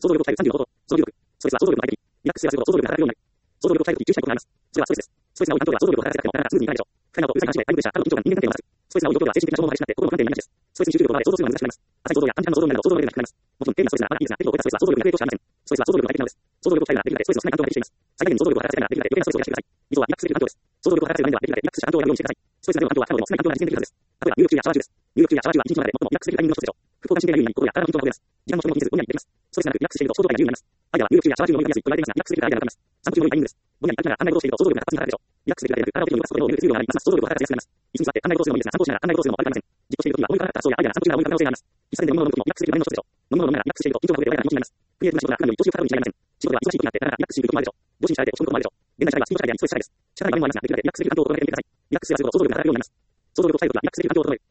想像力を鍛える30の方法。想像力。ストレスは想像力の相手に。リラックスすると想像力が働くようになる。想像力を鍛えるとき注意したいことがあります。それはストレスです。ストレスが多い担当では想像力を働かせなくてもなかなかスムーズにいかないでしょう。不快な音、うるさい話で、大プレッシャー、過度緊張感、人間関係の摩擦。ストレスが多い状況では精神的な消耗が激しくなって心の不安定になりがちです。ストレスに集中力を奪われ想像するのが難しくなります。浅い想像や短時間の想像になると想像力がなくなります。もちろん、低なストレスならまだいいですが、適度を超えたストレスは想像力に影響しかありません。ストレスは想像力の相手なのです。想像力を鍛えるならできるだけストレスの少ない担当が適しています。最大限に想像力を働かせたいならできるだけ余計なストレスを減らしてください。以上はリラックスできる担当です。想像力を働かせる面ではできるだけリラックスした担当を選ぶようにしてください。ストレスが出る担当は過去でも少ない担当が実現できるはずです。例えば、入浴中やシャワー中です。入浴中やシャワー中は一日の中で最もリラックスできるタイミングの一つでしょう。副交感神経が優位になり、心や体の緊張がほぐれます。時間も人も気にせず、ぼんやりできます。ストレスがなくリラックスしていると想像力が優位になります。アイデアは入浴中やシャワー中に思い浮かびやすいと言われていますが、リラックスできるアイデアがあります。散歩中の良いタイミングです。ぼんやり歩きながら考え事をしていると想像力が活発に働くでしょう。リラックスできるだけで体を適度に動かすことで脳に出る量があり、ますます想像力を働かせやすくなります。一日座って考え事をするのもいいですが、散歩しながら考え事をするのも悪くありません。じっとしているときは思い浮かばなかった発想やアイデアが散歩中なら思い浮かぶ可能性があります。喫茶店で飲み物を飲むときもリラックスできる場面の一つでしょう。飲み物を飲みながらリラックスしていると緊張がほぐれて穏やかな気持ちになります。クリエイティブな仕事が普段より常習化多に違いません。仕事は忙しいことになってなかなかリラックスしにくいこともあるでしょう。上司に従えて落ち込むこともあるでしょう。現代社会はスピード社会でありストレス社会です。仕方ない場面もありますが、できるだけリラックスできる担当を心がけてみてください。リラックスする圧を想像力が働くようになります。想像力を鍛えることはリラックスできる担当を整える。